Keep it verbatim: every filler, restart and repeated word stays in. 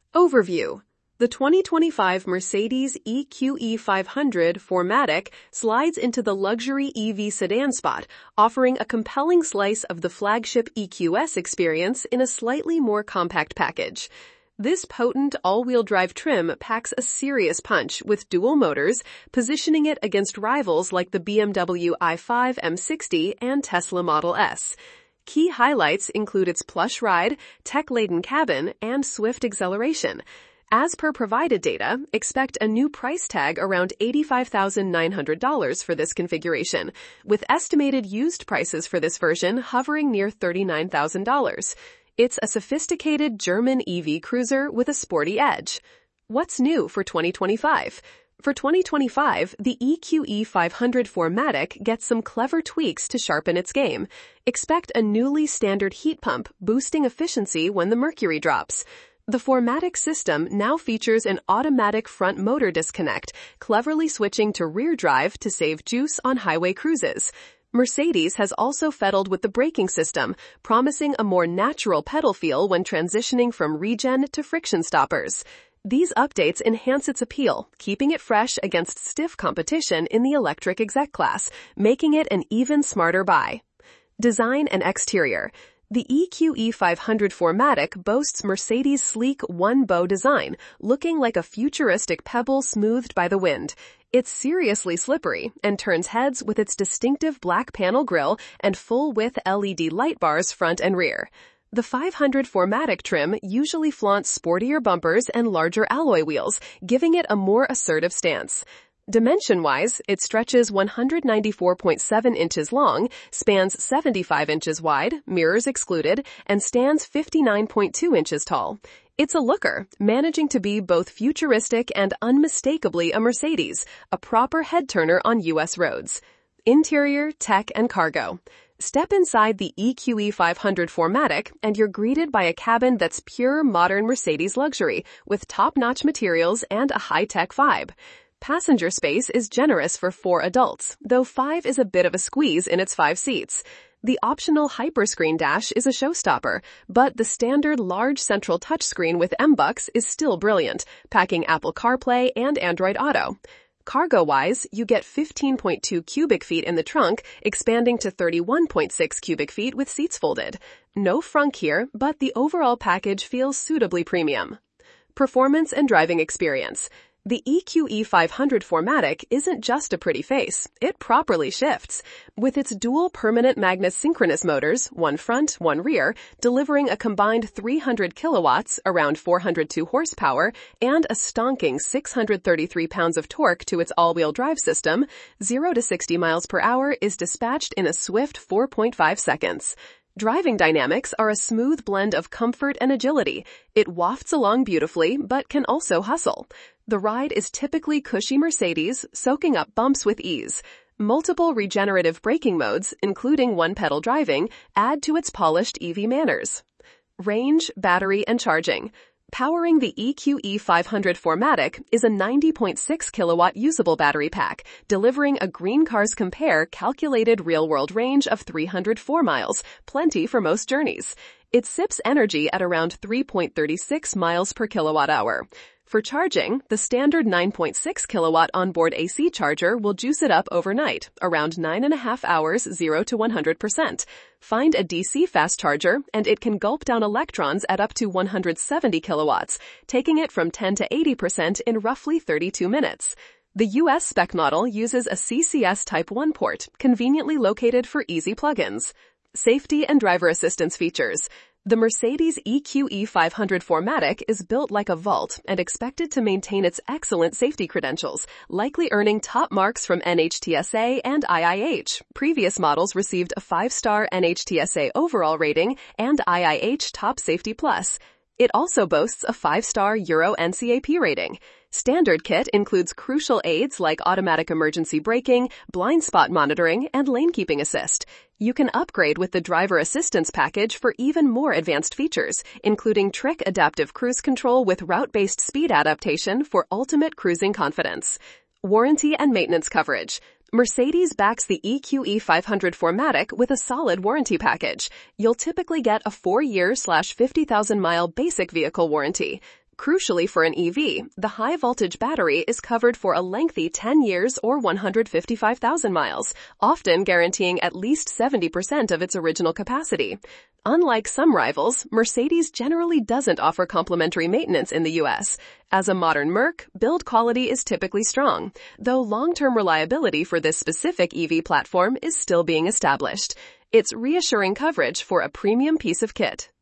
Overview. The twenty twenty-five Mercedes E Q E five hundred four matic slides into the luxury E V sedan spot, offering a compelling slice of the flagship E Q S experience in a slightly more compact package. This potent all-wheel drive trim packs a serious punch with dual motors, positioning it against rivals like the B M W i five M sixty and Tesla Model S. Key highlights include its plush ride, tech-laden cabin, and swift acceleration. As per provided data, expect a new price tag around eighty-five thousand nine hundred dollars for this configuration, with estimated used prices for this version hovering near thirty-nine thousand dollars. It's a sophisticated German E V cruiser with a sporty edge. What's new for twenty twenty-five? For twenty twenty-five, the E Q E five hundred four matic gets some clever tweaks to sharpen its game. Expect a newly standard heat pump, boosting efficiency when the mercury drops. The four matic system now features an automatic front motor disconnect, cleverly switching to rear drive to save juice on highway cruises. Mercedes has also fiddled with the braking system, promising a more natural pedal feel when transitioning from regen to friction stoppers. These updates enhance its appeal, keeping it fresh against stiff competition in the electric exec class, making it an even smarter buy. Design and exterior. The E Q E five hundred four matic boasts Mercedes' sleek one-bow design, looking like a futuristic pebble smoothed by the wind. It's seriously slippery and turns heads with its distinctive black panel grille and full-width L E D light bars front and rear. The five hundred four matic trim usually flaunts sportier bumpers and larger alloy wheels, giving it a more assertive stance. Dimension-wise, it stretches one hundred ninety-four point seven inches long, spans seventy-five inches wide, mirrors excluded, and stands fifty-nine point two inches tall. It's a looker, managing to be both futuristic and unmistakably a Mercedes, a proper head-turner on U S roads. Interior, tech, and cargo. Step inside the E Q E five hundred four matic and you're greeted by a cabin that's pure modern Mercedes luxury, with top-notch materials and a high-tech vibe. Passenger space is generous for four adults, though five is a bit of a squeeze in its five seats. The optional Hyperscreen dash is a showstopper, but the standard large central touchscreen with M bucks is still brilliant, packing Apple CarPlay and Android Auto. Cargo-wise, you get fifteen point two cubic feet in the trunk, expanding to thirty-one point six cubic feet with seats folded. No frunk here, but the overall package feels suitably premium. Performance and driving experience. The E Q E five hundred four matic isn't just a pretty face, it properly shifts. With its dual permanent magnet synchronous motors, one front, one rear, delivering a combined three hundred kilowatts, around four hundred two horsepower, and a stonking six hundred thirty-three pounds of torque to its all-wheel drive system, zero to sixty miles per hour is dispatched in a swift four point five seconds. Driving dynamics are a smooth blend of comfort and agility. It wafts along beautifully, but can also hustle. The ride is typically cushy Mercedes, soaking up bumps with ease. Multiple regenerative braking modes, including one-pedal driving, add to its polished E V manners. Range, battery, and charging. Powering the E Q E five hundred four matic is a ninety point six kilowatt usable battery pack, delivering a Green Cars Compare calculated real-world range of three hundred four miles, plenty for most journeys. It sips energy at around three point three six miles per kilowatt hour. For charging, the standard nine point six kilowatt onboard A C charger will juice it up overnight, around nine and a half hours, zero to one hundred percent. Find a D C fast charger, and it can gulp down electrons at up to one hundred seventy kilowatts, taking it from ten to eighty percent in roughly thirty-two minutes. The U S spec model uses a C C S Type one port, conveniently located for easy plugins. Safety and driver assistance features. The Mercedes E Q E five hundred four matic is built like a vault and expected to maintain its excellent safety credentials, likely earning top marks from N H T S A and I I H. Previous models received a five-star N H T S A overall rating and I I H Top Safety Plus. It also boasts a five-star Euro N C A P rating. Standard kit includes crucial aids like automatic emergency braking, blind spot monitoring, and lane keeping assist. You can upgrade with the driver assistance package for even more advanced features, including Trike adaptive cruise control with route-based speed adaptation for ultimate cruising confidence. Warranty and maintenance coverage. Mercedes backs the E Q E five hundred four matic with a solid warranty package. You'll typically get a four-year slash fifty thousand mile basic vehicle warranty. Crucially for an E V, the high-voltage battery is covered for a lengthy ten years or one hundred fifty-five thousand miles, often guaranteeing at least seventy percent of its original capacity. Unlike some rivals, Mercedes generally doesn't offer complimentary maintenance in the U S. As a modern Merc, build quality is typically strong, though long-term reliability for this specific E V platform is still being established. It's reassuring coverage for a premium piece of kit.